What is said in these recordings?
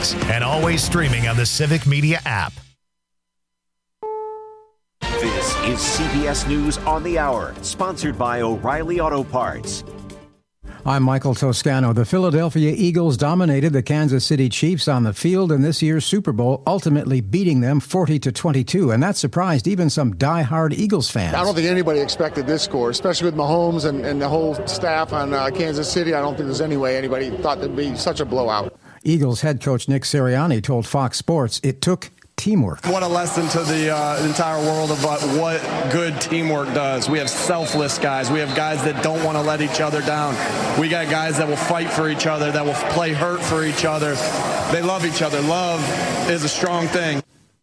Sports, and always streaming on the Civic Media app. This is CBS News on the Hour, sponsored by O'Reilly Auto Parts. I'm Michael Toscano. The Philadelphia Eagles dominated the Kansas City Chiefs on the field in this year's Super Bowl, ultimately beating them 40-22, and that surprised even some die-hard Eagles fans. I don't think anybody expected this score, especially with Mahomes and the whole staff on Kansas City. I don't think there's any way anybody thought there'd be such a blowout. Eagles head coach Nick Sirianni told Fox Sports it took teamwork. What a lesson to the entire world about what good teamwork does. We have selfless guys. We have guys that don't want to let each other down. We got guys that will fight for each other, that will play hurt for each other. They love each other. Love is a strong thing.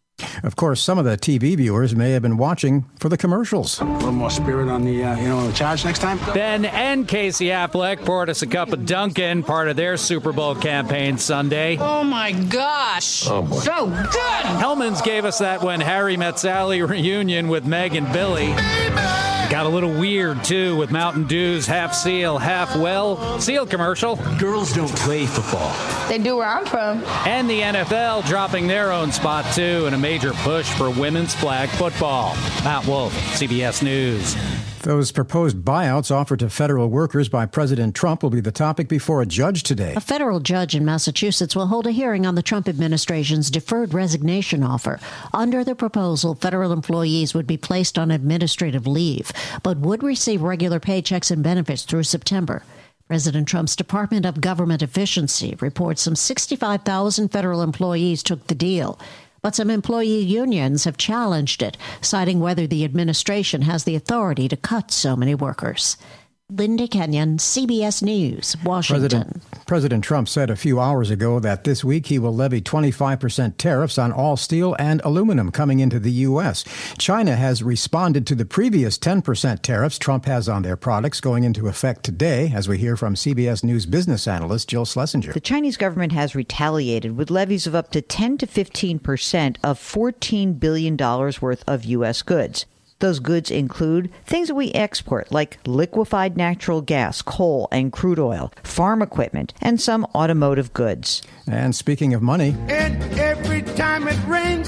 Of course, some of the TV viewers may have been watching for the commercials. A little more spirit on the charge next time. Ben and Casey Affleck poured us a cup of Dunkin', part of their Super Bowl campaign Sunday. Oh, my gosh. Oh, boy. So good. Hellman's gave us that When Harry Met Sally reunion with Meg and Billy. Got a little weird, too, with Mountain Dew's half seal, half well seal commercial. Girls don't play football. They do where I'm from. And the NFL dropping their own spot, too, in a major push for women's flag football. Matt Wolf, CBS News. Those proposed buyouts offered to federal workers by President Trump will be the topic before a judge today. A federal judge in Massachusetts will hold a hearing on the Trump administration's deferred resignation offer. Under the proposal, federal employees would be placed on administrative leave, but would receive regular paychecks and benefits through September. President Trump's Department of Government Efficiency reports some 65,000 federal employees took the deal. But some employee unions have challenged it, citing whether the administration has the authority to cut so many workers. Linda Kenyon, CBS News, Washington. President Trump said a few hours ago that this week he will levy 25% tariffs on all steel and aluminum coming into the U.S. China has responded to the previous 10% tariffs Trump has on their products going into effect today, as we hear from CBS News business analyst Jill Schlesinger. The Chinese government has retaliated with levies of up to 10 to 15% of $14 billion worth of U.S. goods. Those goods include things that we export, like liquefied natural gas, coal, and crude oil, farm equipment, and some automotive goods. And speaking of money... And every time it rains,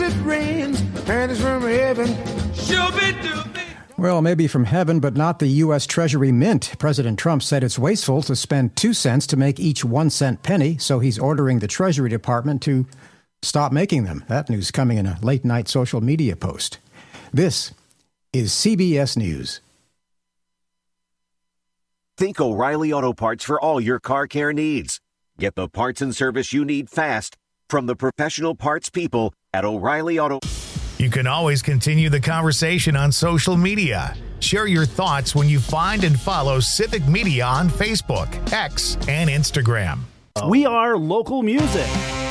and it's from heaven. Well, maybe from heaven, but not the U.S. Treasury Mint. President Trump said it's wasteful to spend 2 cents to make each 1 cent penny, so he's ordering the Treasury Department to stop making them. That news coming in a late-night social media post. This is CBS News. Think O'Reilly Auto Parts for all your car care needs. Get the parts and service you need fast from the professional parts people at O'Reilly Auto. You can always continue the conversation on social media. Share your thoughts when you find and follow Civic Media on Facebook, X, and Instagram. We are local music.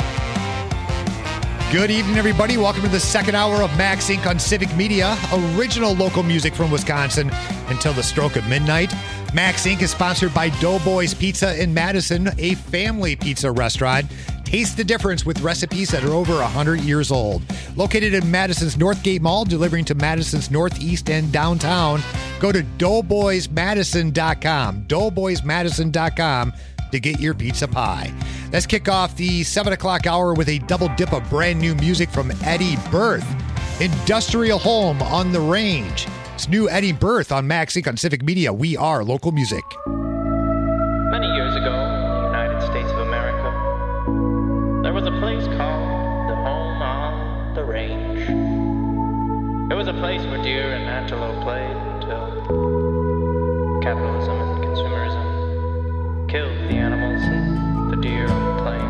Good evening, everybody. Welcome to the second hour of Max Inc. on Civic Media. Original local music from Wisconsin until the stroke of midnight. Max Inc. is sponsored by Doughboys Pizza in Madison, a family pizza restaurant. Taste the difference with recipes that are over 100 years old. Located in Madison's Northgate Mall, delivering to Madison's Northeast and downtown. Go to doughboysmadison.com. doughboysmadison.com to get your pizza pie. Let's kick off the 7 o'clock hour with a double dip of brand new music from Eddie Berth. Industrial Home on the Range. It's new Eddie Berth on Max Inc. on Civic Media. We are local music. Many years ago in the United States of America, there was a place called the Home on the Range. It was a place where deer and antelope played until capitalism and consumerism killed the animals and the deer on the plain.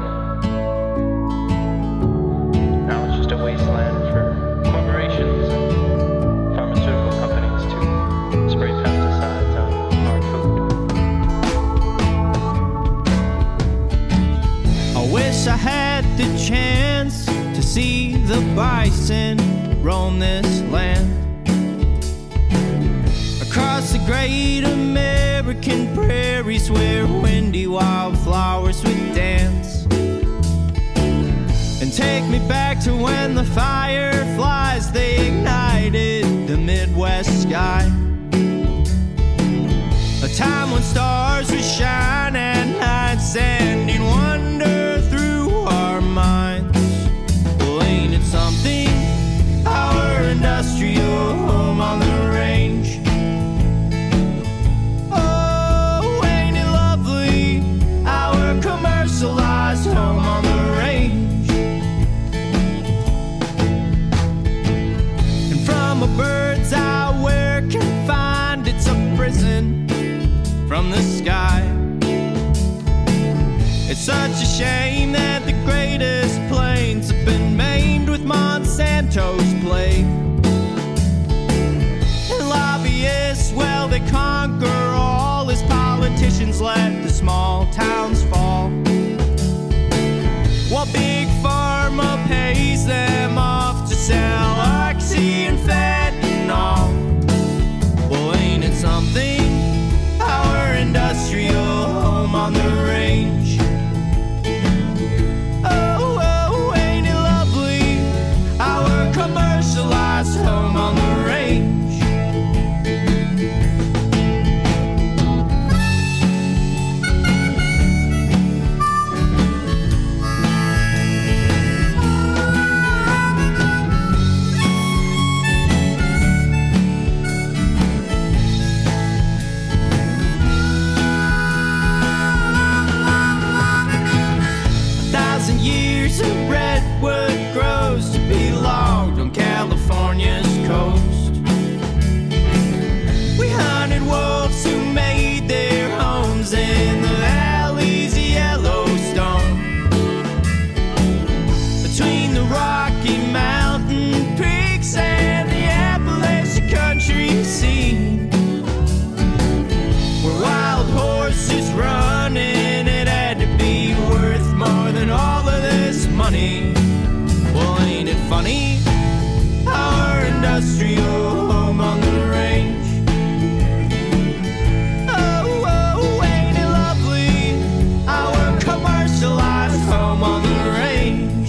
Now it's just a wasteland for corporations and pharmaceutical companies to spray pesticides on our food. I wish I had the chance to see the bison roam this land. Across the great American prairies where windy wildflowers would dance. And take me back to when the fireflies, they ignited the Midwest sky. A time when stars would shine at night, sending wonder through our minds. years of redwood grows to be logged on California's coast. We hunted wolves who made their homes in the valleys of Yellowstone, between the Rocky Mountain peaks and the Appalachian country scene, where wild horses running, it had to be worth more than all of this money. Well, ain't it funny, our industrial home on the range? Oh, oh, ain't it lovely, our commercialized home on the range?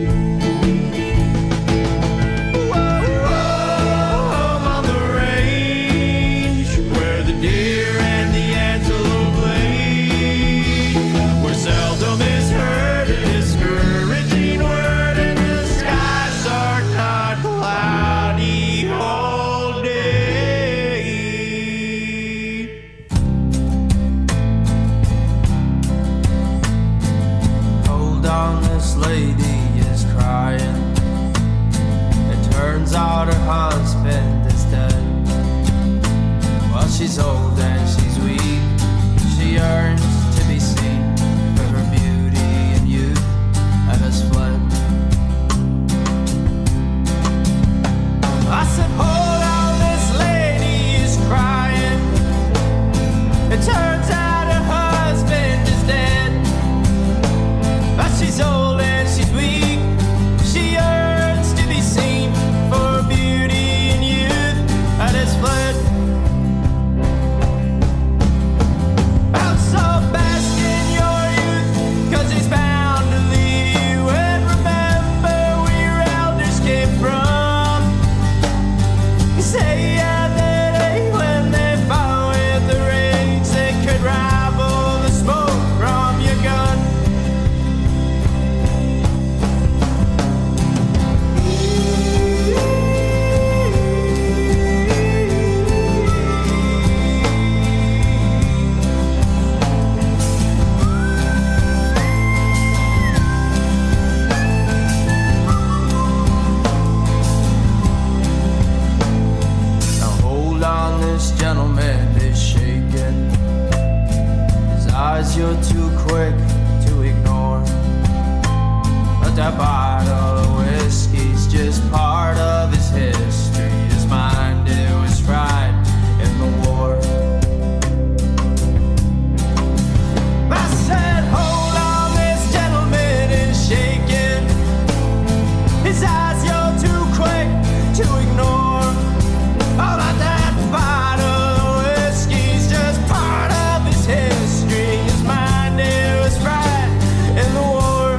Whoa, whoa, home on the range, where the deer and the antelope lay, where seldom is heard a discouraging word, and the skies are not cloudy all day. Hold on, this lady is crying. It turns out her husband is dead. Well, she's old and she's weak. She yearns to be seen for her beauty and youth that has fled. I said, hold on, this lady is crying. It turns out her husband is dead. But she's old and she's weak. She yearns to be seen for her beauty and youth that has fled. Oh, so bask in your youth, 'cause he's bound to leave you. And remember where your elders came from. You say yeah, that ain't when they fought with the rage, they could rival the smoke from your gun. Now hold on, this gentleman is shaking. His eyes you're too quick to ignore. But that bottle of whiskey's just part of his history. His mind, it was fried in the war. I said, hold on, this gentleman is shaking. His eyes you're too quick to ignore. Oh, but that bottle of whiskey's just part of his history. His mind, it was fried in the war.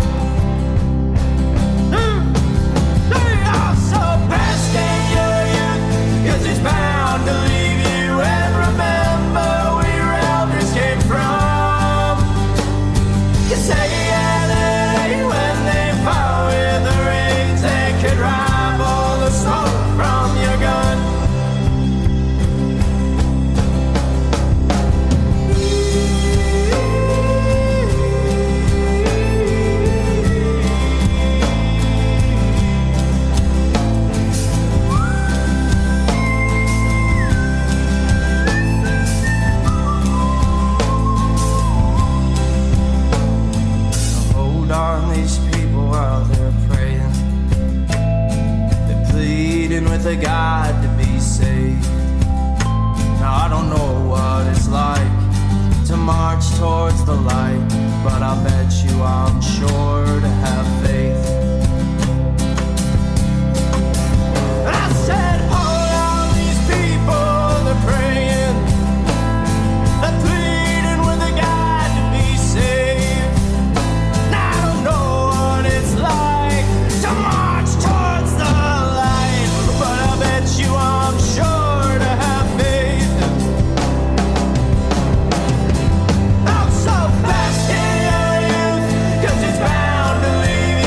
So bask in your youth, 'cause he's bound to leave you. And remember where your elders came from. You say yeah, that ain't when they fought with the rage, they could rival the smoke from your gun. Hold on, these people out there praying. They're pleading with a God to be saved. Now I don't know what it's like to march towards the light, but I bet you I'm sure to have faith. I said, hold on, these people, they're praying. They're pleading with a God to be saved. Now I don't know what it's like to march towards the light, but I bet you I'm sure to have faith. I'm so bask in your youth, 'cause it's bound to leave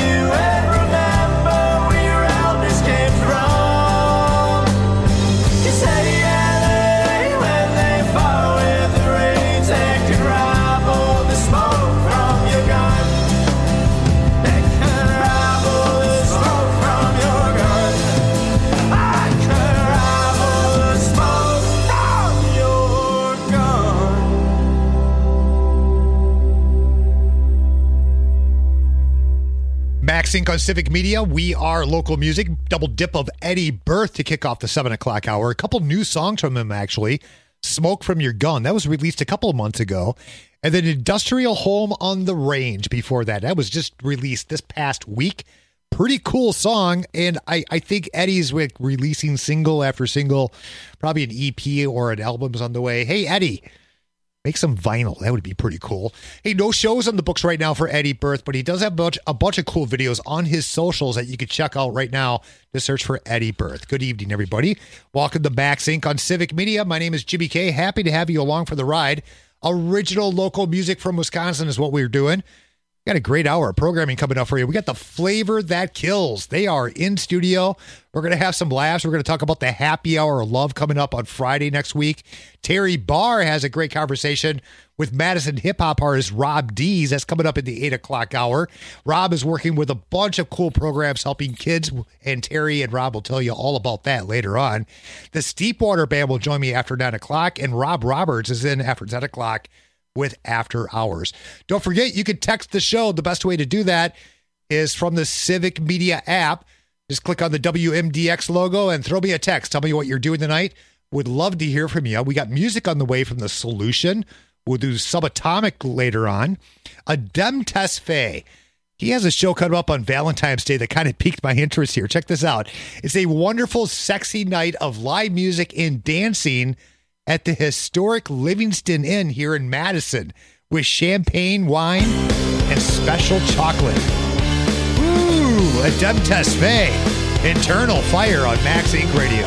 Max Inc. on Civic Media. We are local music. Double dip of Eddie Berth to kick off the 7 o'clock hour. A couple new songs from him, actually. Smoke from Your Gun. That was released a couple of months ago. And then Industrial Home on the Range before that. That was just released this past week. Pretty cool song. And I think Eddie's releasing single after single. Probably an EP or an album's on the way. Hey, Eddie. Make some vinyl. That would be pretty cool. Hey, no shows on the books right now for Eddie Berth, but he does have a bunch of cool videos on his socials that you can check out right now. Just search for Eddie Berth. Good evening, everybody. Welcome to Max Inc. on Civic Media. My name is Jimmy K. Happy to have you along for the ride. Original local music from Wisconsin is what we're doing. Got a great hour of programming coming up for you. We got the Flavor That Kills. They are in studio. We're going to have some laughs. We're going to talk about the Happy Hour of Love coming up on Friday next week. Terry Barr has a great conversation with Madison hip hop artist Rob Dees. That's coming up in the 8 o'clock hour. Rob is working with a bunch of cool programs helping kids, and Terry and Rob will tell you all about that later on. The Steepwater Band will join me after 9 o'clock, and Rob Roberts is in after 10 o'clock with After Hours. Don't forget, you can text the show. The best way to do that is from the Civic Media app. Just click on the WMDX logo and throw me a text. Tell me what you're doing tonight. Would love to hear from you. We got music on the way from The Solution. We'll do Subatomic later on. Adem Tesfaye. He has a show coming up on Valentine's Day that kind of piqued my interest here. Check this out. It's a wonderful, sexy night of live music and dancing at the historic Livingston Inn here in Madison with champagne, wine, and special chocolate. Ooh, Adem Tesfaye. Internal Fire on Max Inc. Radio.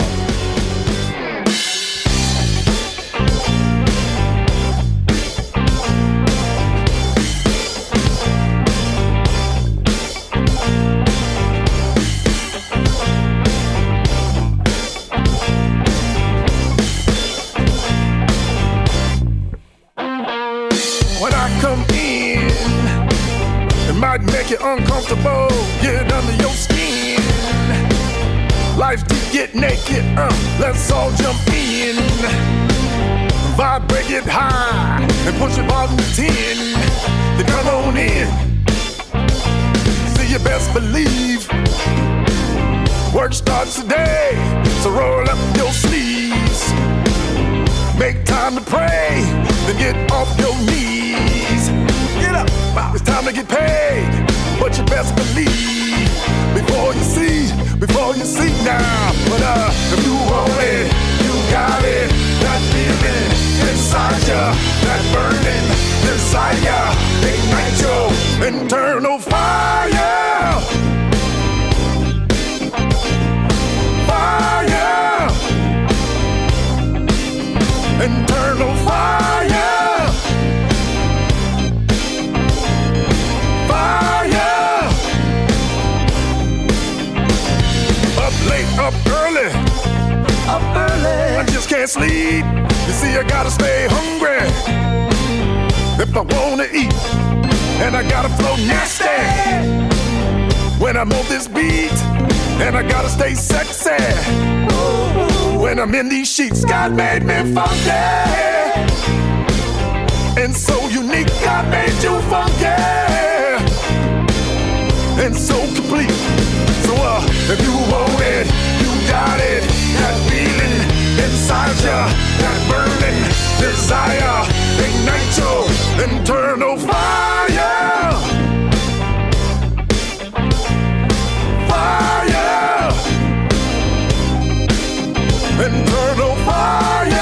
Might make it uncomfortable, get under your skin. Life to get naked, let's all jump in. Vibrate it high and push it bottom to 10. Then come on in. See, you best believe work starts today, so roll up your sleeves. Make time to pray, then get off your knees. Get up, it's time to get paid, but you best believe before you see now. But if you want it, you got it. That feeling inside ya, that burning desire, ignite your internal fire. Fire, internal fire. Up early, I just can't sleep. You see, I gotta stay hungry if I wanna eat, and I gotta flow nasty when I'm on this beat, and I gotta stay sexy when I'm in these sheets. God made me funky and so unique. God made you funky and so complete. So if you want it, you got it. That feeling inside ya, that burning desire, ignite your internal fire. Fire, internal fire.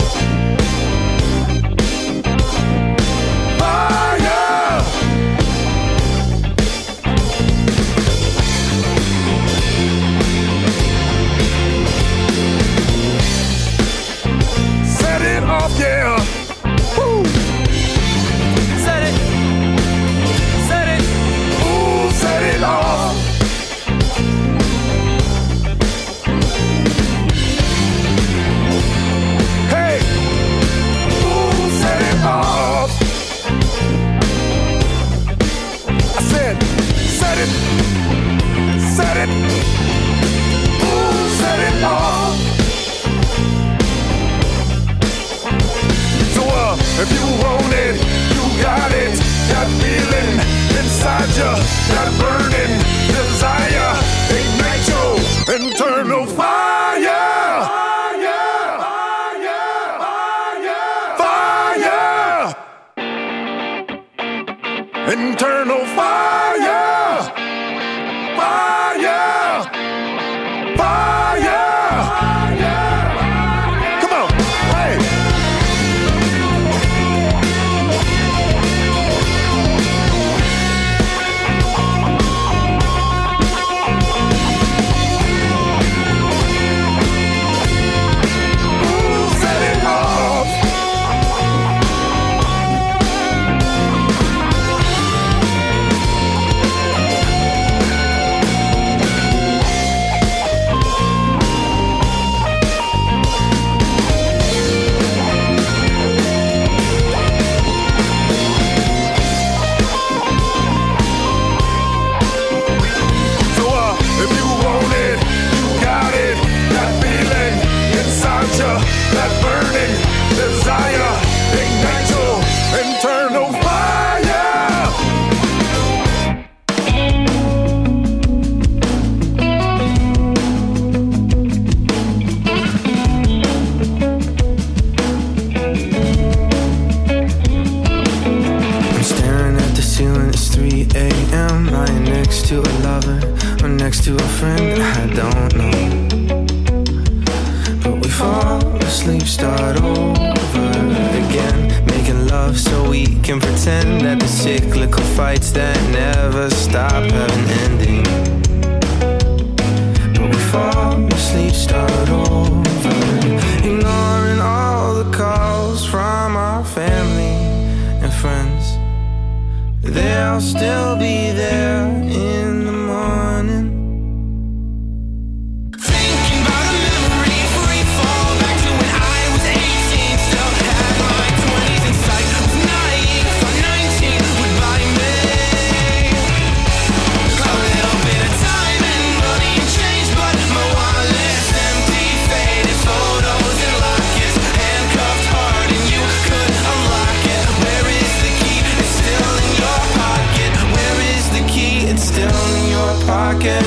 Yeah. Woo. Set it. Ooh, set it off. Hey. Ooh, set it off. I said, set it. Ooh, set it off. If you want it, you got it. That feeling inside you, that burning next to a lover or next to a friend, I don't know. But we fall asleep, start over again, making love so we can pretend that the cyclical fights that never stop have an ending. But we fall asleep, start over, ignoring all the calls from our family and friends. They'll still be there in the morning. Thinking about a memory, free fall back to when I was 18. Still had my 20s in sight. Was naive, thought 19 would buy me a little bit of time and money and change, but my wallet's empty, faded photos and lockets, handcuffed hard and you could unlock it. Where is the key? It's still in your pocket. Where is the key? It's still in your pocket.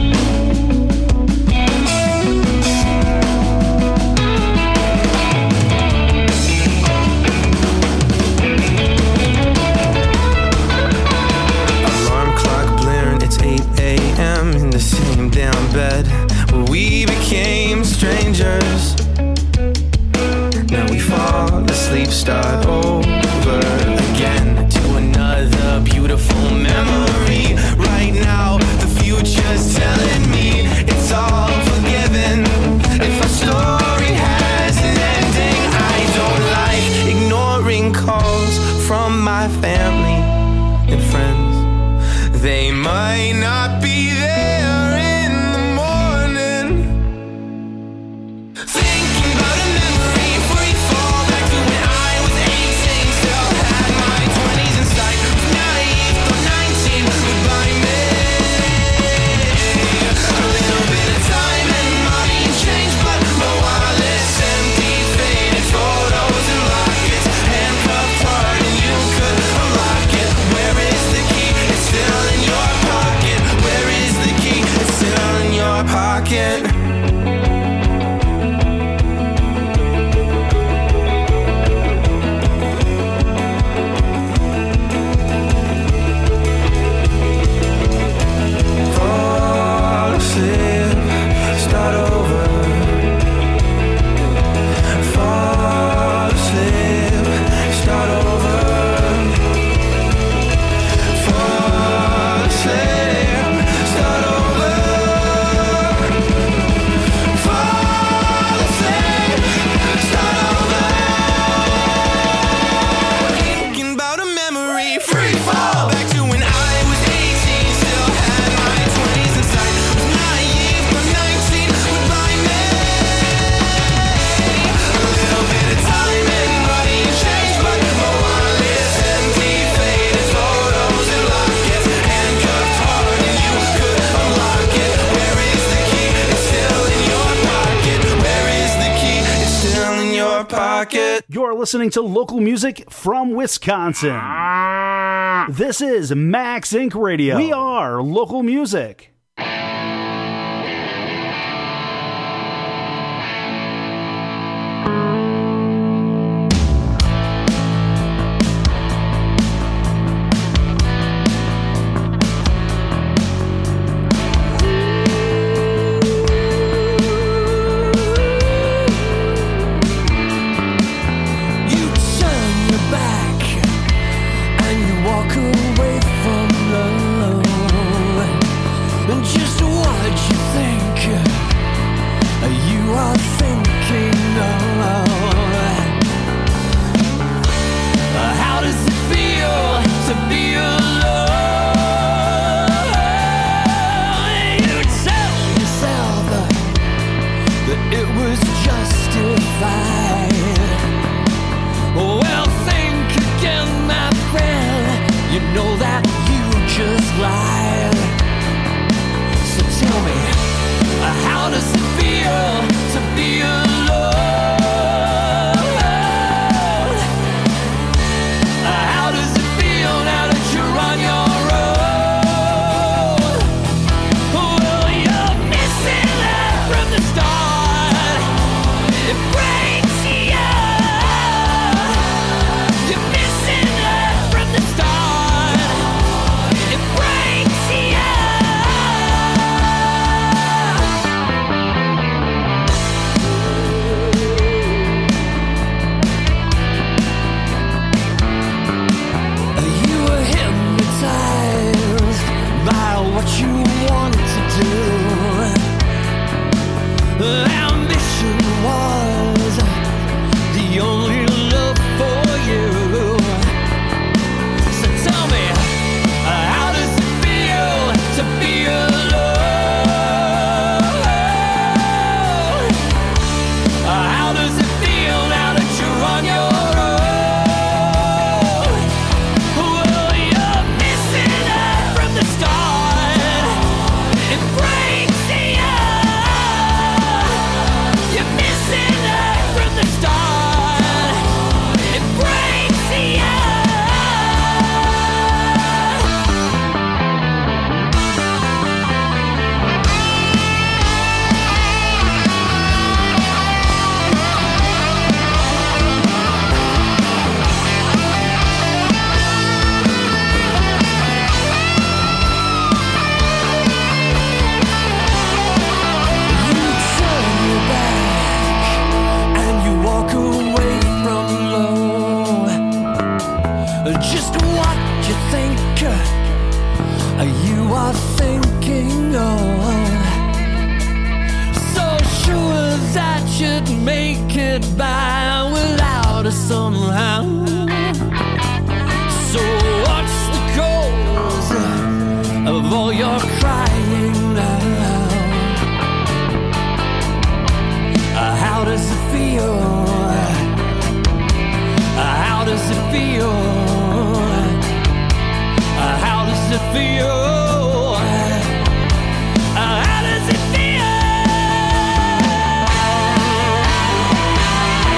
Alarm clock blaring, it's 8 a.m. in the same damn bed where we became strangers. Now we fall asleep, start over again to another beautiful memory. Right now, the future's telling me it's all forgiven. If our story has an ending, I don't like ignoring calls from my family and friends. They might not be there in the morning. Thinking about a memory, free fall back to when I was 18. Still had my 20s in sight. Was naive, thought 19 would buy me a little bit of time and money and change, but my wallet's empty, faded photos and lockets, handcuffed hard and you could unlock it. Where is the key? It's still in your pocket. Where is the key? It's still in your pocket. Fall asleep, start over. Fall asleep, start over. Fall asleep, start over. Fall asleep, start over. Thinking about a memory, free fall back to when I was 18. Still had my 20s in sight. Was naive, but 19 would buy me a little bit of time and money and change, but my wallet's empty, faded photos and lockets, handcuffed hard and you could unlock it. Where is the key? It's still in your pocket. Where is the key? It's still in your pocket. You're listening to local music from Wisconsin. This is Max Inc. Radio. We are local music. You turn your back and you walk away from love. Ambition was the only love for you. So tell me, how does it feel to be alone? How does it feel now that you're on your own? Well, you're missing her from the start. It breaks you. You're missing her from the start. It breaks you. You turn your back and you walk away from love. Just what you think you are thinking of. So sure that you'd make it by without us somehow. So what's the cause of all your crying now? How does it feel? How does it feel? How does it feel? How does it feel?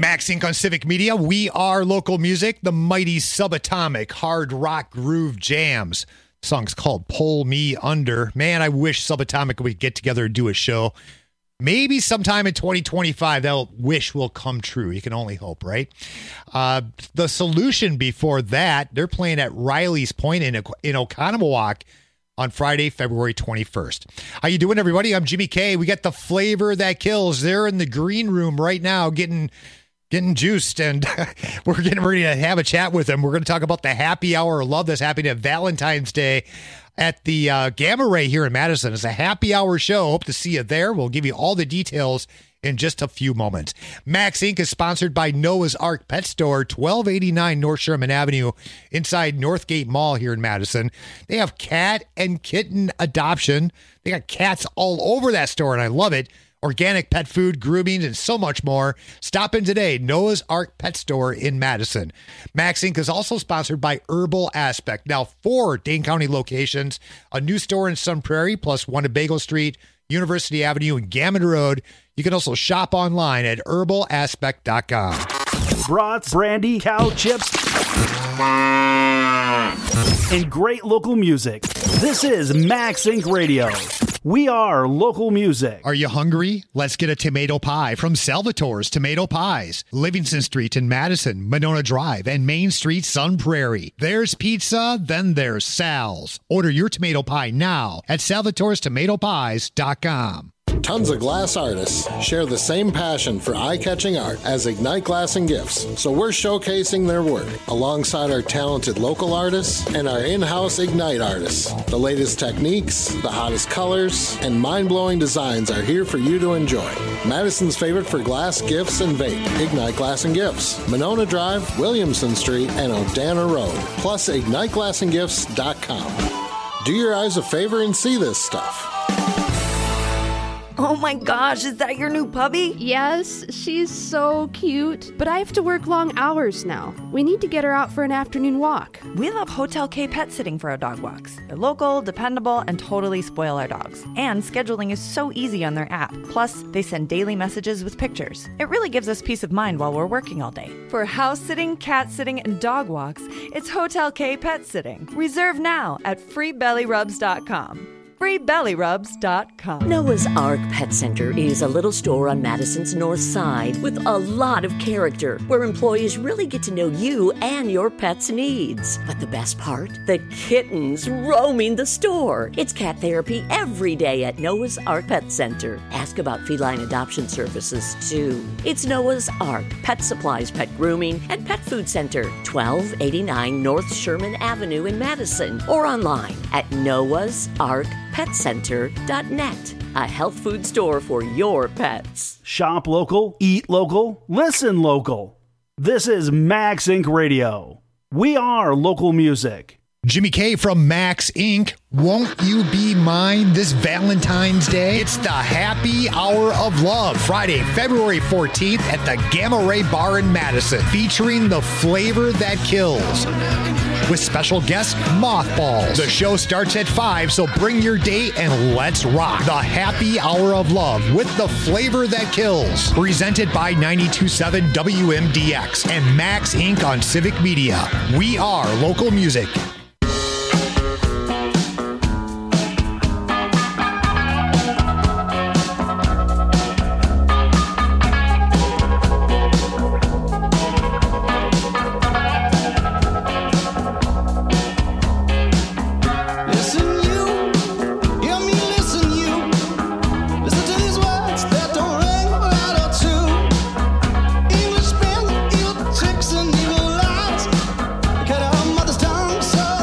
Max Inc. on Civic Media. We are local music, the mighty subatomic hard rock groove jams. The song's called Pull Me Under. Man, I wish Subatomic would get together and do a show. Maybe sometime in 2025, that wish will come true. You can only hope, right? The Solution before that, they're playing at Riley's Point in Oconomowoc on Friday, February 21st. How you doing, everybody? I'm Jimmy K. We got the Flavor That Kills. They're in the green room right now getting juiced, and we're getting ready to have a chat with them. We're going to talk about the happy hour of love that's happening at Valentine's Day at the Gamma Ray here in Madison. It's a happy hour show. Hope to see you there. We'll give you all the details in just a few moments. Max Inc. is sponsored by Noah's Ark Pet Store, 1289 North Sherman Avenue, inside Northgate Mall here in Madison. They have cat and kitten adoption. They got cats all over that store, and I love it. Organic pet food, grooming, and so much more. Stop in today, Noah's Ark Pet Store in Madison. Max Inc. is also sponsored by Herbal Aspect. Now, 4 Dane County locations, a new store in Sun Prairie, plus one at Bagel Street, University Avenue, and Gammon Road. You can also shop online at herbalaspect.com. Brats, brandy, cow chips, and great local music. This is Max Inc. Radio. We are local music. Are you hungry? Let's get a tomato pie from Salvatore's Tomato Pies. Livingston Street in Madison, Monona Drive, and Main Street, Sun Prairie. There's pizza, then there's Sal's. Order your tomato pie now at salvatorestomatopies.com. Tons of glass artists share the same passion for eye-catching art as Ignite Glass and Gifts, so we're showcasing their work alongside our talented local artists and our in-house Ignite artists. The latest techniques, the hottest colors, and mind-blowing designs are here for you to enjoy. Madison's favorite for glass, gifts, and vape, Ignite Glass and Gifts, Monona Drive, Williamson Street, and Odana Road, plus IgniteGlassandGifts.com. Do your eyes a favor and see this stuff. Oh my gosh, is that your new puppy? Yes, she's so cute. But I have to work long hours now. We need to get her out for an afternoon walk. We love Hotel K Pet Sitting for our dog walks. They're local, dependable, and totally spoil our dogs. And scheduling is so easy on their app. Plus, they send daily messages with pictures. It really gives us peace of mind while we're working all day. For house sitting, cat sitting, and dog walks, it's Hotel K Pet Sitting. Reserve now at freebellyrubs.com. freebellyrubs.com. Noah's Ark Pet Center is a little store on Madison's north side with a lot of character, where employees really get to know you and your pet's needs. But the best part? The kittens roaming the store. It's cat therapy every day at Noah's Ark Pet Center. Ask about feline adoption services, too. It's Noah's Ark Pet Supplies, Pet Grooming, and Pet Food Center, 1289 North Sherman Avenue in Madison, or online at noahsarkpetcenter.net. A health food store for your pets. Shop local, eat local, listen local. This is Max Inc. Radio. We are local music. Jimmy K from Max Inc. Won't you be mine this Valentine's Day? It's the Happy Hour of Love, Friday, February 14th at the Gamma Ray Bar in Madison, featuring the Flavor That Kills, with special guest Mothballs. The show starts at 5, so bring your date and let's rock. The Happy Hour of Love with the Flavor That Kills, presented by 92.7 WMDX and Max Inc. on Civic Media. We are local music. So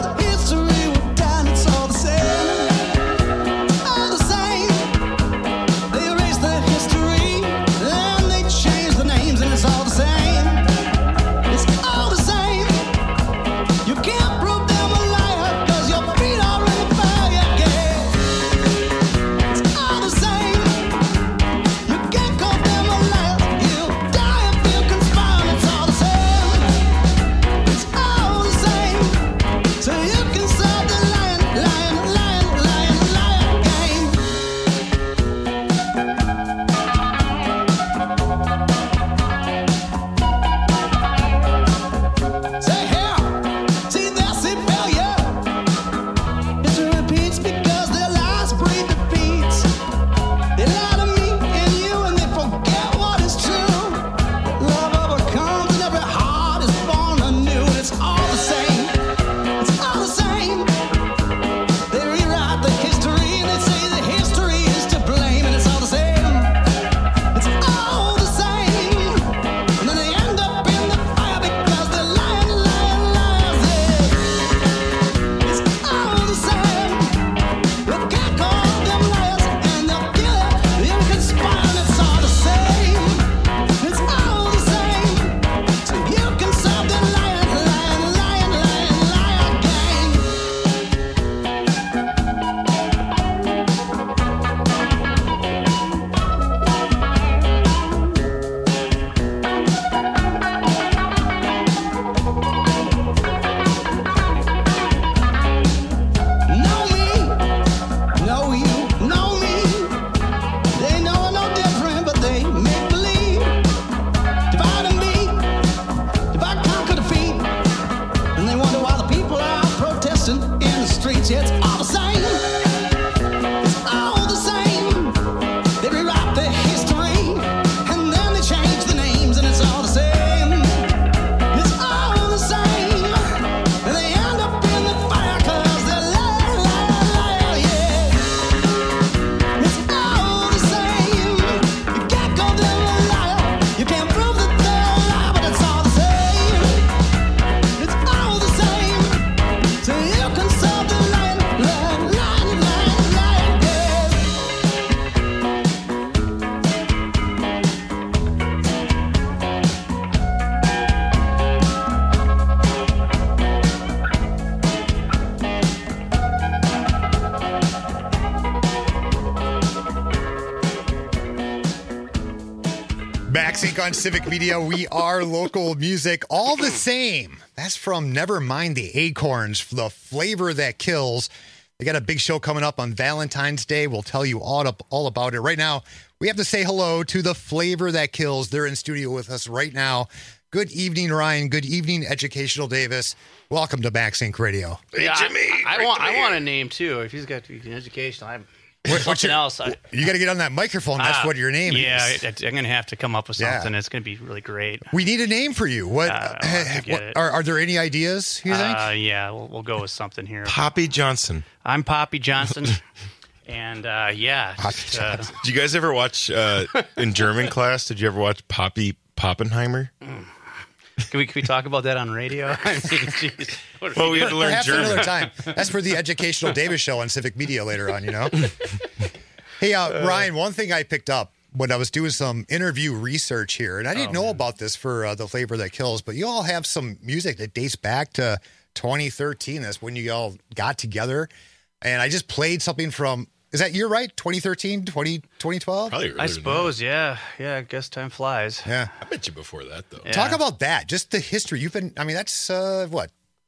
MaxInc on Civic Media. We are local music all the same. That's from Never Mind the Acorns, the flavor that kills. They got a big show coming up on Valentine's Day. We'll tell you all about it. Right now, we have to say hello to the flavor that kills. They're in studio with us right now. Good evening, Ryan. Good evening, Educational Davis. Welcome to MaxInc Radio. Hey, Jimmy. I want a name, too. If he's got an educational, something else. You got to get on that microphone. That's what your name is. Yeah, I'm going to have to come up with something. It's going to be really great. We need a name for you. Are there any ideas, you think? Yeah, we'll go with something here. Poppy Johnson. I'm Poppy Johnson. And, Did you guys ever watch, in German class, did you ever watch Poppy Poppenheimer? Can we talk about that on radio? I mean, geez. Well, we had to learn Perhaps German. another time. That's for the Educational Davis show on Civic Media later on, you know? Hey, Ryan, one thing I picked up when I was doing some interview research here, and I didn't know about this for the flavor that kills, but you all have some music that dates back to 2013. That's when you all got together. And I just played something from, is that year right? 2013, 2012? Probably I suppose, yeah. I guess time flies. Yeah. I bet you before that, though. Yeah. Talk about that. Just the history. You've been, that's, 12,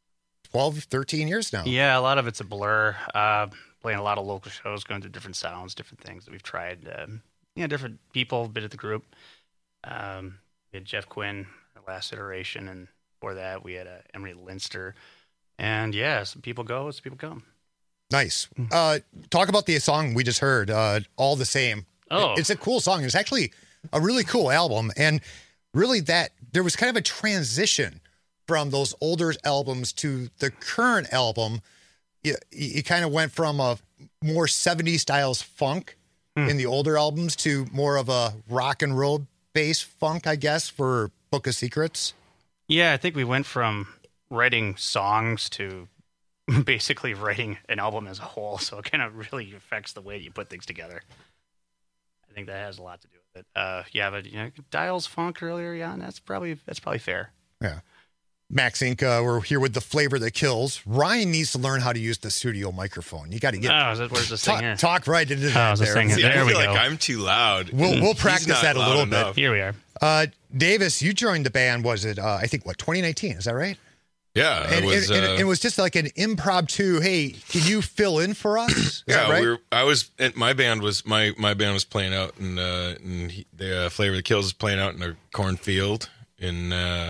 13 years now. Yeah, a lot of it's a blur. Playing a lot of local shows, going through different sounds, different things that we've tried. Different people, a bit of the group. We had Jeff Quinn, our last iteration, and before that we had Emery Linster. And yeah, some people go, some people come. Nice. Talk about the song we just heard, All the Same. Oh. It's a cool song. It's actually a really cool album. And really that there was kind of a transition from those older albums to the current album. You kind of went from a more 70s styles funk in the older albums to more of a rock and roll based funk, I guess, for Book of Secrets. Yeah, I think we went from writing songs to basically writing an album as a whole, so it kind of really affects the way you put things together. I think that has a lot to do with it. But Dial's funk earlier, that's probably fair. Yeah. MaxInc, we're here with the flavor that kills. Ryan needs to learn how to use the studio microphone. You got to get where's this thing here? Talk right into that. There we I feel go. like I'm too loud. We'll practice that a little bit. Here we are. Davis, you joined the band. Was it? I think 2019. Is that right? Yeah, and it was just like an impromptu. Hey, can you fill in for us? Is that right? My band was playing out, and the Flavor That Kills is playing out in a cornfield, and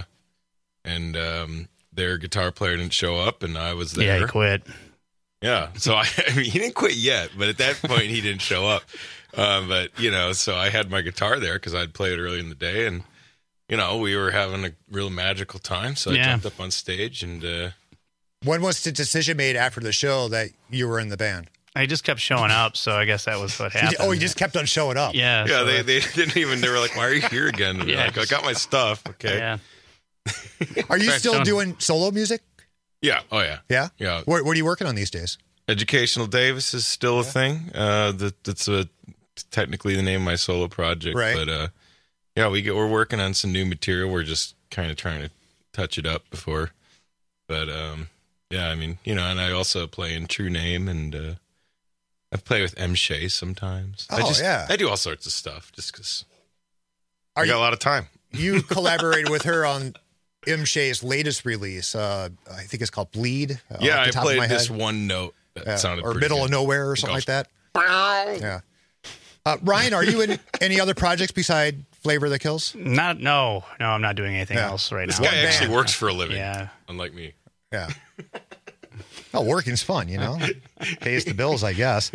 their guitar player didn't show up, and I was there. Yeah, he quit. Yeah, so I mean, he didn't quit yet, but at that point he didn't show up. But so I had my guitar there because I'd played early in the day, and we were having a real magical time. So I jumped up on stage, and when was the decision made after the show that you were in the band? I just kept showing up, so I guess that was what happened. You just kept on showing up. Yeah. Yeah, so they didn't even. They were like, "Why are you here again?" And I got my stuff. Okay. Yeah. Are you still doing solo music? Yeah. Oh, yeah. Yeah? Yeah. What are you working on these days? Educational Davis is still a thing. That's technically the name of my solo project. Right. But, we're working on some new material. We're just kind of trying to touch it up before. But, and I also play in True Name, and I play with M. Shea sometimes. I do all sorts of stuff just because I got a lot of time. You collaborated with her on M. Shea's latest release. I think it's called Bleed. I played this one note that sounded or pretty Middle good. of Nowhere or something like that. Yeah. Ryan, are you in any other projects beside Flavor That Kills? No, I'm not doing anything else right now. This guy actually works for a living. Yeah. Unlike me. Yeah. Oh, working's fun, Pays the bills, I guess.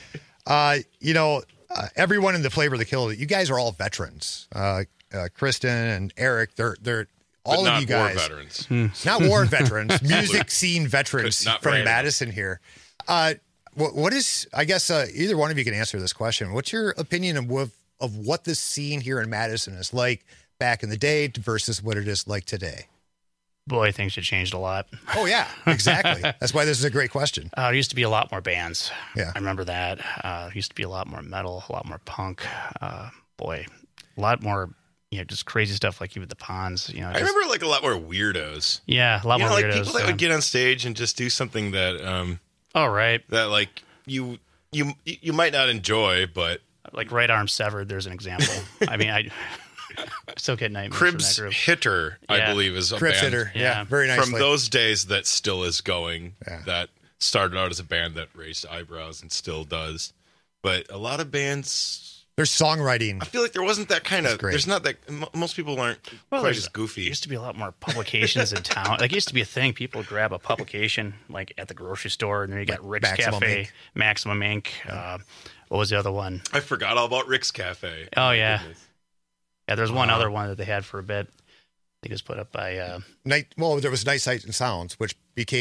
Everyone in the Flavor That Kills, you guys are all veterans. Kristen and Eric, they're all of you guys. War veterans. Not war veterans, music scene veterans from Madison here. What is, I guess, either one of you can answer this question. What's your opinion of what the scene here in Madison is like back in the day versus what it is like today? Boy, things have changed a lot. Oh, yeah, exactly. That's why this is a great question. There used to be a lot more bands. Yeah. I remember that. There used to be a lot more metal, a lot more punk. A lot more, just crazy stuff like you with the Ponds. I remember a lot more weirdos. Yeah, a lot more weirdos. People that would get on stage and just do something that, that you might not enjoy, but like Right Arm Severed. There's an example. I mean, Still get nightmares Cribs from that group. Hitter, I Yeah. believe, is a Cribs band Hitter. Yeah, very nicely. from those days that still is going. That started out as a band that raised eyebrows and still does. But a lot of bands, there's songwriting. I feel like there wasn't that kind of. There's not that. Most people aren't quite as goofy. There used to be a lot more publications in town. Like, it used to be a thing. People would grab a publication, like, at the grocery store, and then you got Rick's Maximum Cafe, Ink. Maximum Ink. What was the other one? I forgot all about Rick's Cafe. Oh, yeah. Goodness. Yeah, there's one other one that they had for a bit. I think it was put up by... there was Night Sight and Sounds, which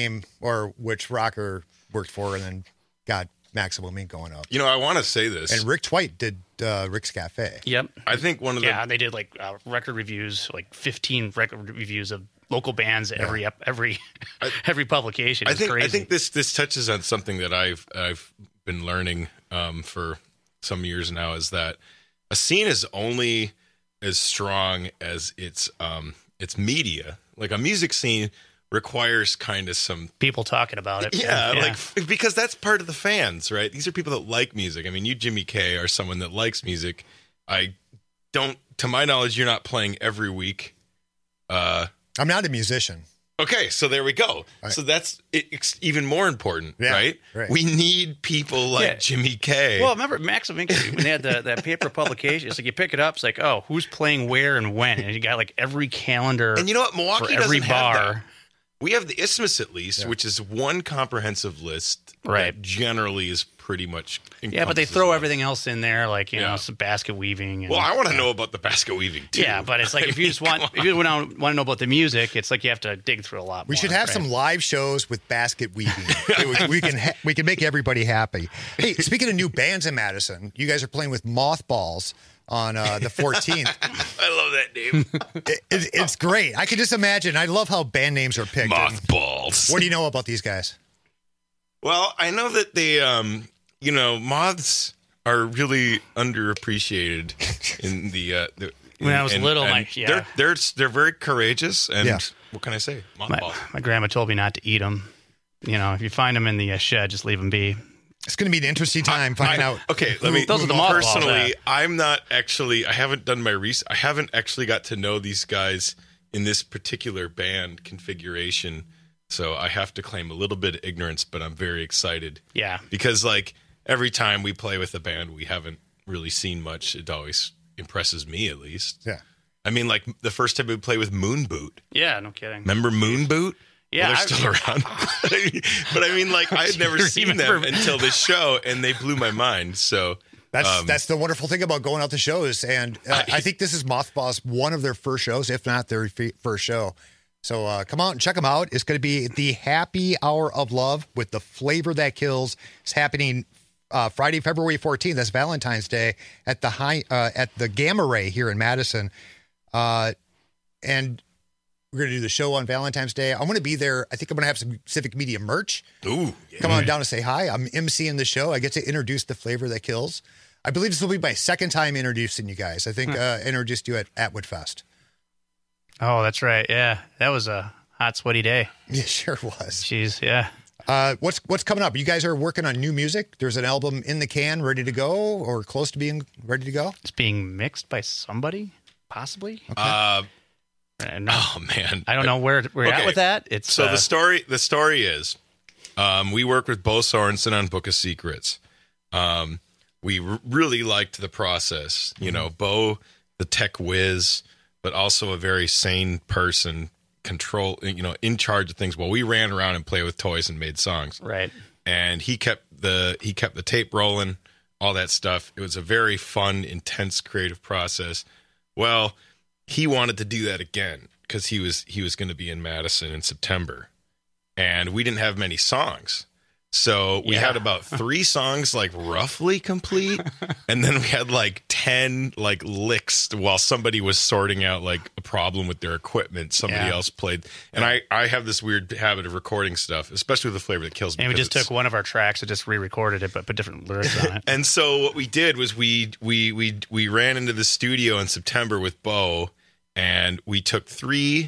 Rocker worked for and then got Maximum Ink going up. You know, I want to say this. And Rick Twite did Rick's Cafe. Yep. I think one of the... Yeah, they did, like, record reviews, like 15 record reviews of local bands every publication. It's crazy. I think this touches on something that I've been learning for some years now, is that a scene is only as strong as its media. Like, a music scene requires kind of some people talking about it. Yeah, like, because that's part of the fans, right? These are people that like music. I mean, you, Jimmy K, are someone that likes music. To my knowledge, you're not playing every week. I'm not a musician. Okay, so there we go. Right. So that's it's even more important, right? We need people like Jimmy K. Well, remember Maximum Ink, when they had that paper publication, it's like you pick it up, it's like, oh, who's playing where and when? And you got like every calendar. And you know what? Milwaukee for every doesn't bar. have that. We have the Isthmus, at least, which is one comprehensive list that generally is pretty much Yeah, but they throw everything else in there, like, you know, some basket weaving. And, well, I want to know about the basket weaving, too. Yeah, but it's like, if you just want to know about the music, it's like you have to dig through a lot more. We should have some live shows with basket weaving. we can make everybody happy. Hey, speaking of new bands in Madison, you guys are playing with Mothballs on the 14th. I love that name. It's great. I can just imagine. I love how band names are picked. Mothballs. What do you know about these guys? Well, I know that they, moths are really underappreciated in the. When I was little, they're very courageous, and what can I say? Mothballs. My grandma told me not to eat them. You know, if you find them in the shed, just leave them be. It's going to be an interesting time finding out. Okay, let me. Those are the personally, I'm not actually. I haven't done my research. I haven't actually got to know these guys in this particular band configuration. So I have to claim a little bit of ignorance, but I'm very excited. Yeah, because like every time we play with a band we haven't really seen much, it always impresses me, at least. Yeah, I mean, like the first time we played with Moon Boot. Yeah, no kidding. Remember Moon Boot? Yeah, well, they're still around. But I mean, like, I had never seen them until this show, and they blew my mind. So that's the wonderful thing about going out to shows. And I think this is Mothballs, one of their first shows, if not their first show. So come out and check them out. It's going to be the Happy Hour of Love with the Flavor That Kills. It's happening Friday, February 14th. That's Valentine's Day at the Gamma Ray here in Madison. And we're going to do the show on Valentine's Day. I'm going to be there. I think I'm going to have some Civic Media merch. Ooh. Come on down and say hi. I'm emceeing the show. I get to introduce the Flavor That Kills. I believe this will be my second time introducing you guys. I think I introduced you at Atwood Fest. Oh, that's right. Yeah, that was a hot, sweaty day. Yeah, sure was. Jeez, yeah. What's coming up? You guys are working on new music. There's an album in the can, ready to go, or close to being ready to go. It's being mixed by somebody, possibly. Okay. Oh man, I don't know where we're at with that. It's so the story is, we work with Bo Sorensen on Book of Secrets. We really liked the process. You know, Bo, the tech whiz, but also a very sane person, in charge of things while we ran around and played with toys and made songs. Right. And he kept the tape rolling, all that stuff. It was a very fun, intense, creative process. Well, he wanted to do that again because he was going to be in Madison in September, and we didn't have many songs. So we had about 3 songs, like roughly complete. And then we had like 10 like licks while somebody was sorting out like a problem with their equipment. Somebody else played. And I have this weird habit of recording stuff, especially with the Flavor That Kills. And we just took one of our tracks and just re-recorded it, but put different lyrics on it. And so what we did was we ran into the studio in September with Bo, and we took 3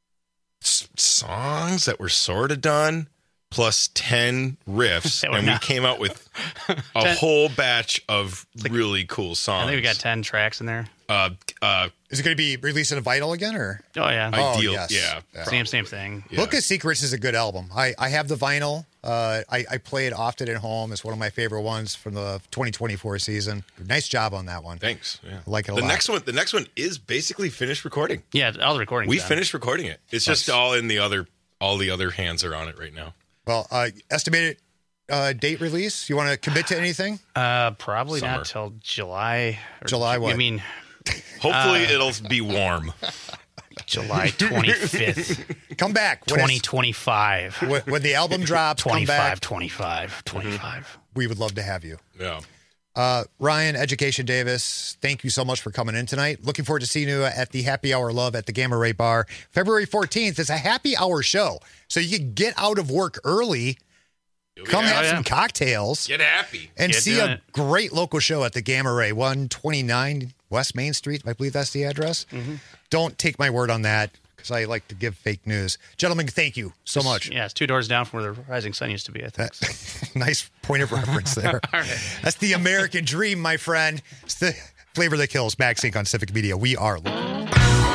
songs that were sort of done, plus 10 riffs, and we came out with a whole batch of really cool songs. I think we got 10 tracks in there. Is it going to be released in a vinyl again, or? Oh yeah, Ideal. Yes. Yeah. Same thing. Yeah. Book of Secrets is a good album. I have the vinyl. I play it often at home. It's one of my favorite ones from the 2024 season. Nice job on that one. Thanks. Yeah. I like it a lot. The next one is basically finished recording. Yeah, all the recording. We finished recording it. It's just all the other hands are on it right now. Well, estimated date release? You want to commit to anything? Probably Summer. not till July. July what? I mean, hopefully it'll be warm. July 25th. Come back. 2025. When the album drops, 25, come back. 25. We would love to have you. Yeah. Ryan, Education Davis, thank you so much for coming in tonight. Looking forward to seeing you at the Happy Hour Love at the Gamma Ray Bar. February 14th is a happy hour show. So you can get out of work early, come have some cocktails, get happy, and see a great local show at the Gamma Ray, 129 West Main Street. I believe that's the address. Mm-hmm. Don't take my word on that, because I like to give fake news. Gentlemen, thank you so much. Yeah, it's 2 doors down from where the Rising Sun used to be, I think. So. Nice point of reference there. All right. That's the American dream, my friend. It's the flavor that kills. MaxInc on Civic Media. We are local.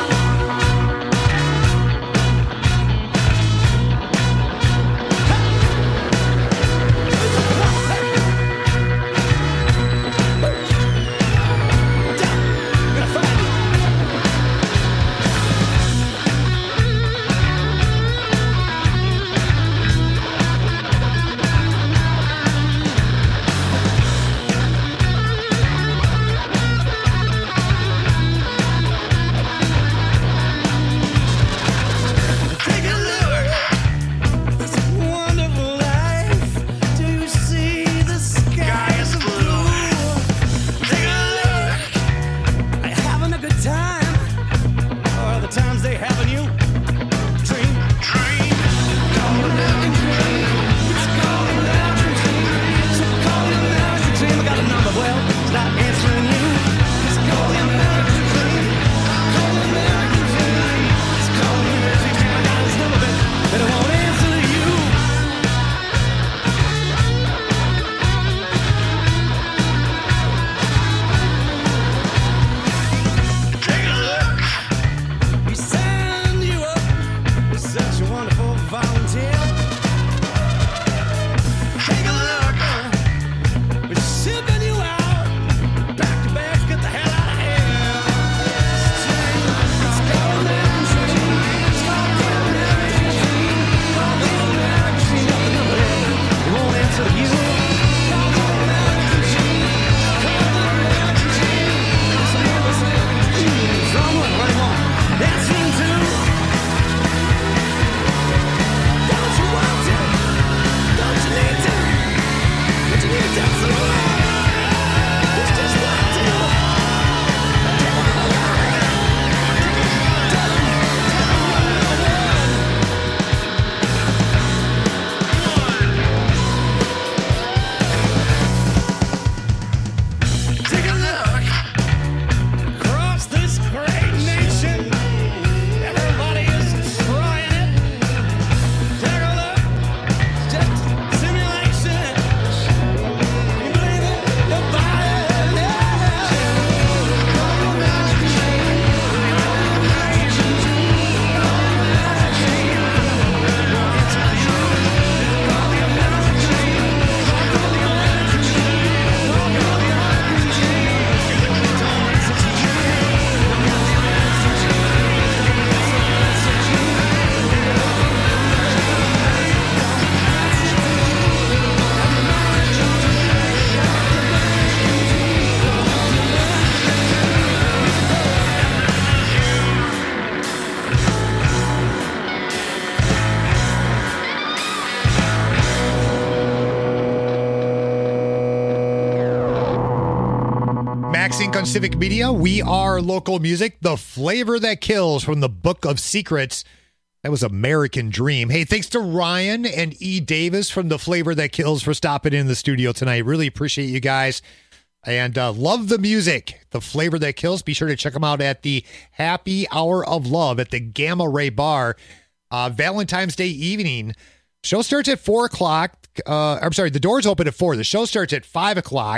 MaxInc on Civic Media. We are local music, the flavor that kills from the Book of Secrets. That was American Dream. Hey, thanks to Ryan and E. Davis from the Flavor That Kills for stopping in the studio tonight. Really appreciate you guys. And love the music, the Flavor That Kills. Be sure to check them out at the Happy Hour of Love at the Gamma Ray Bar. Valentine's Day evening. Show starts at 4 o'clock. I'm sorry, the doors open at 4. The show starts at 5 o'clock.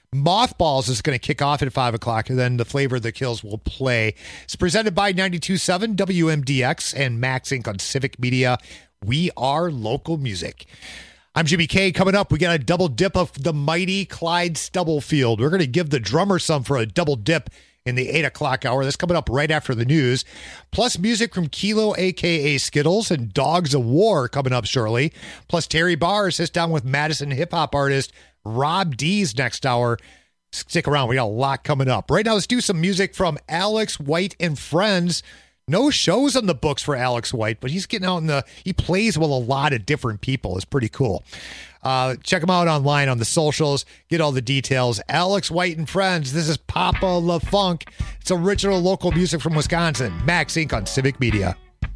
Mothballs is going to kick off at 5 o'clock, and then the Flavor of the Kills will play. It's presented by 92.7 WMDX and Max Inc. on Civic Media. We are local music. I'm Jimmy K. Coming up, we got a double dip of the mighty Clyde Stubblefield. We're going to give the drummer some for a double dip in the 8 o'clock hour. That's coming up right after the news. Plus music from Kilo, a.k.a. Skittles, and Dogs of War coming up shortly. Plus Terry Barr sits down with Madison hip-hop artist Rob D's next hour. Stick around. We got a lot coming up. Right now, let's do some music from Alex White and Friends. No shows on the books for Alex White, but he's getting out he plays with a lot of different people. It's pretty cool. Check him out online on the socials. Get all the details. Alex White and Friends. This is Papa La Funk. It's original local music from Wisconsin. Max Inc. on Civic Media.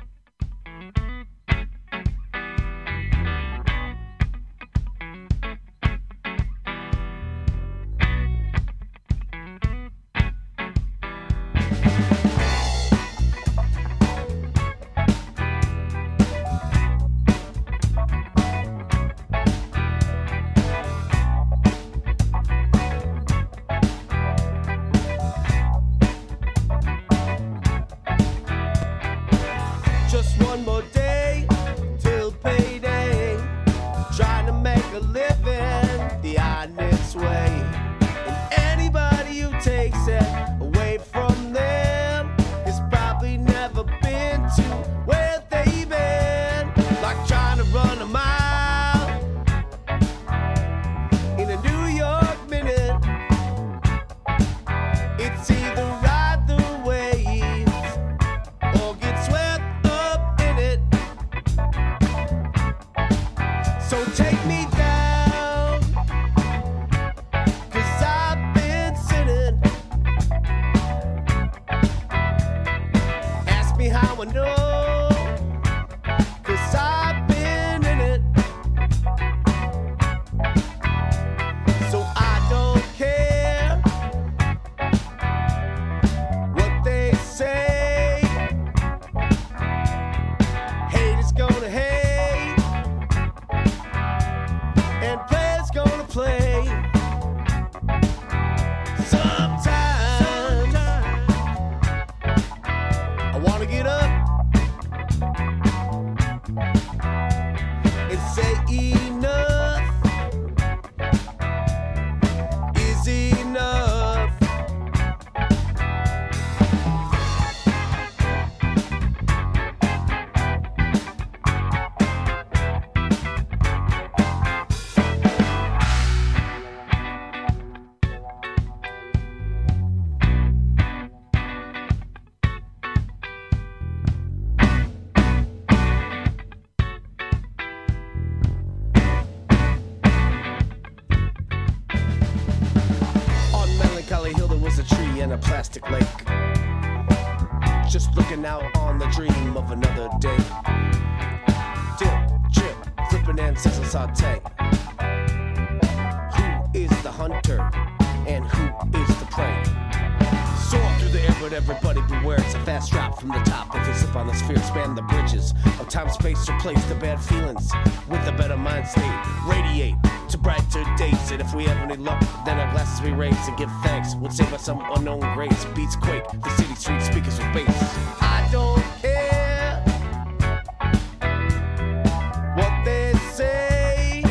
Replace the bad feelings with a better mind state. Radiate to brighter days. And if we have any luck, then our glasses we raise and give thanks. Would save us some unknown grace. Beats quake, the city street speakers with bass. I don't care what they say.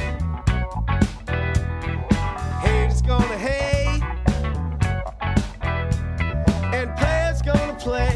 Haters gonna hate, and players gonna play.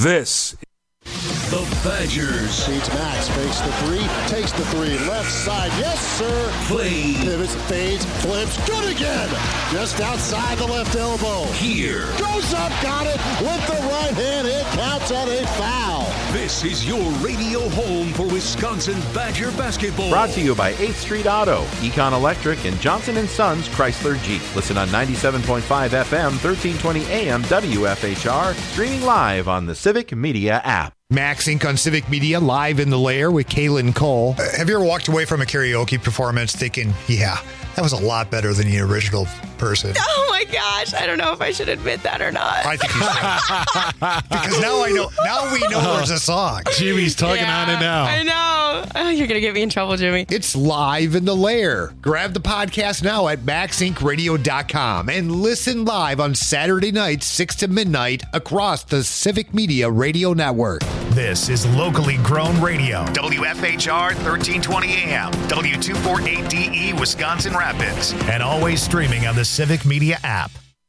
This The Badgers. Beats Max, fakes the three, takes the three, left side, yes sir. Play. Pivots, fades, flips, good again. Just outside the left elbow. Here. Goes up, got it, with the right hand, it counts at a foul. This is your radio home for Wisconsin Badger basketball. Brought to you by 8th Street Auto, Econ Electric, and Johnson & Sons Chrysler Jeep. Listen on 97.5 FM, 1320 AM, WFHR, streaming live on the Civic Media app. Max Inc. on Civic Media, live in the lair with Kaylin Cole. Have you ever walked away from a karaoke performance thinking, yeah, that was a lot better than the original person? Oh my gosh, I don't know if I should admit that or not. I think you should. Because now we know there's a song. Jimmy's talking on it now. I know. Oh, you're going to get me in trouble, Jimmy. It's live in the lair. Grab the podcast now at maxincradio.com and listen live on Saturday nights, 6 to midnight, across the Civic Media Radio Network. This is locally grown radio. WFHR 1320 AM, W248DE Wisconsin Rapids, and always streaming on the Civic Media app.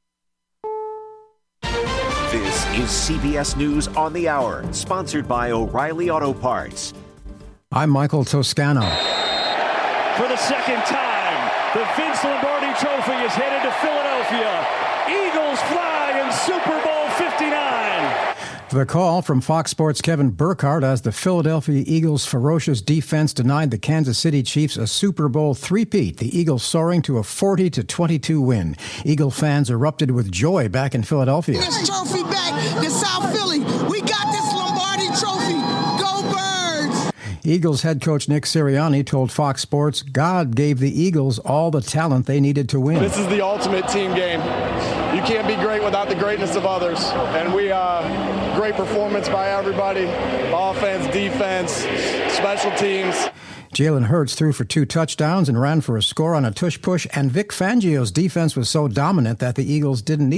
This is CBS News on the Hour, sponsored by O'Reilly Auto Parts. I'm Michael Toscano. For the second time, the Vince Lombardi Trophy is headed to Philadelphia. Eagles fly in Super Bowl 59. The call from Fox Sports' Kevin Burkhardt as the Philadelphia Eagles' ferocious defense denied the Kansas City Chiefs a Super Bowl three-peat, the Eagles soaring to a 40-22 win. Eagle fans erupted with joy back in Philadelphia. This trophy back to South Philly. We got this Lombardi Trophy. Go Birds! Eagles head coach Nick Sirianni told Fox Sports God gave the Eagles all the talent they needed to win. This is the ultimate team game. You can't be great without the greatness of others. And we great performance by everybody. Offense, defense, special teams. Jalen Hurts threw for 2 touchdowns and ran for a score on a tush push, and Vic Fangio's defense was so dominant that the Eagles didn't need